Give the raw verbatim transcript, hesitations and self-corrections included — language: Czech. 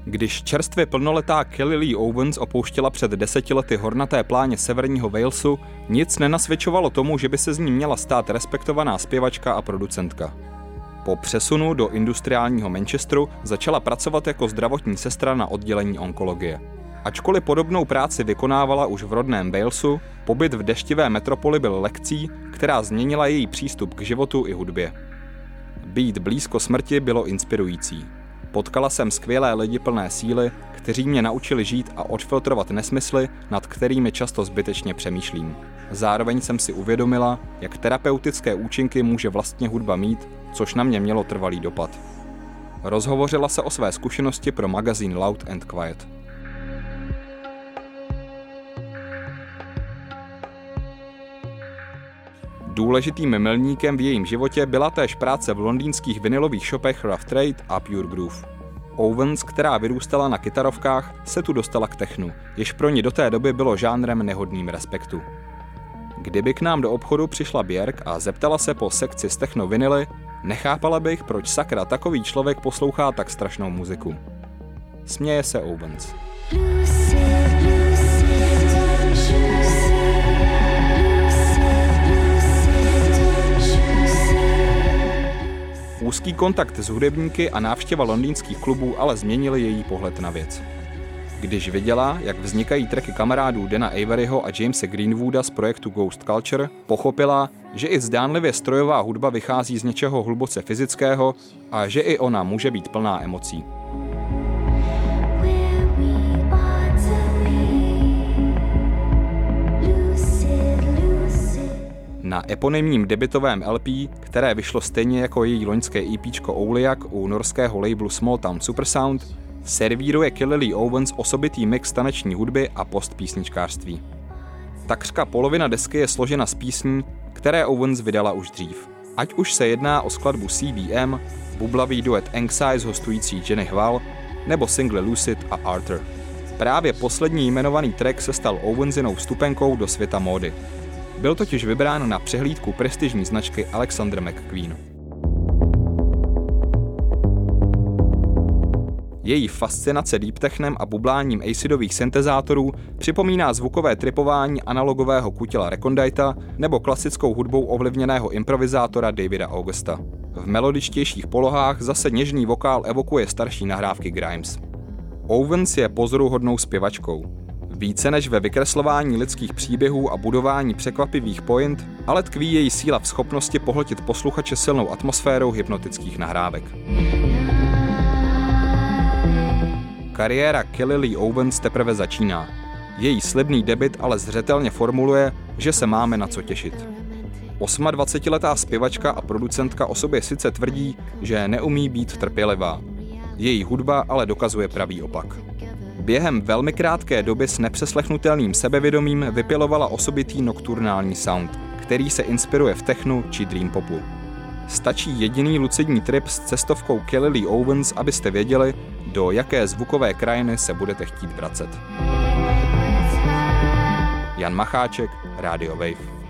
Když čerstvě plnoletá Kelly Lee Owens opouštěla před deseti lety hornaté pláně severního Walesu, nic nenasvědčovalo tomu, že by se z ní měla stát respektovaná zpěvačka a producentka. Po přesunu do industriálního Manchesteru začala pracovat jako zdravotní sestra na oddělení onkologie. Ačkoliv podobnou práci vykonávala už v rodném Walesu, pobyt v deštivé metropoli byl lekcí, která změnila její přístup k životu i hudbě. Být blízko smrti bylo inspirující. Potkala jsem skvělé lidi plné síly, kteří mě naučili žít a odfiltrovat nesmysly, nad kterými často zbytečně přemýšlím. Zároveň jsem si uvědomila, jak terapeutické účinky může vlastně hudba mít, což na mě mělo trvalý dopad. Rozhovořila se o své zkušenosti pro magazín Loud and Quiet. Důležitým milníkem v jejím životě byla též práce v londýnských vinilových shopech Rough Trade a Pure Groove. Owens, která vyrůstala na kytarovkách, se tu dostala k technu, jež pro ní do té doby bylo žánrem nehodným respektu. Kdyby k nám do obchodu přišla Björk a zeptala se po sekci z techno vinily, nechápala bych, proč sakra takový člověk poslouchá tak strašnou muziku. Směje se Owens. Úzký kontakt s hudebníky a návštěva londýnských klubů ale změnily její pohled na věc. Když viděla, jak vznikají tracky kamarádů Dana Averyho a Jamese Greenwooda z projektu Ghost Culture, pochopila, že i zdánlivě strojová hudba vychází z něčeho hluboce fyzického a že i ona může být plná emocí. Na eponymním debutovém el pé, které vyšlo stejně jako její loňské EPčko Ouliak u norského labelu Small Town Supersound, servíruje Kelly Lee Owens osobitý mix taneční hudby a postpísničkářství. Takřka polovina desky je složena z písní, které Owens vydala už dřív. Ať už se jedná o skladbu C B M, bublavý duet Anxize hostující Jenny Hval, nebo single Lucid a Arthur. Právě poslední jmenovaný track se stal Owensinou vstupenkou do světa módy. Byl totiž vybrán na přehlídku prestižní značky Alexander McQueen. Její fascinace deep technem a bubláním acidových syntezátorů připomíná zvukové tripování analogového kutila Recondita nebo klasickou hudbou ovlivněného improvizátora Davida Augusta. V melodičtějších polohách zase něžný vokál evokuje starší nahrávky Grimes. Owens je pozoruhodnou zpěvačkou. Více než ve vykreslování lidských příběhů a budování překvapivých point, ale tkví její síla v schopnosti pohltit posluchače silnou atmosférou hypnotických nahrávek. Kariéra Kelly Lee Owens teprve začíná. Její slibný debut ale zřetelně formuluje, že se máme na co těšit. osmadvacetiletá zpěvačka a producentka o sobě sice tvrdí, že neumí být trpělivá. Její hudba ale dokazuje pravý opak. Během velmi krátké doby s nepřeslechnutelným sebevědomím vypilovala osobitý nokturnální sound, který se inspiruje v technu či dream popu. Stačí jediný lucidní trip s cestovkou Kelly Lee Owens, abyste věděli, do jaké zvukové krajiny se budete chtít vracet. Jan Macháček, Radio Wave.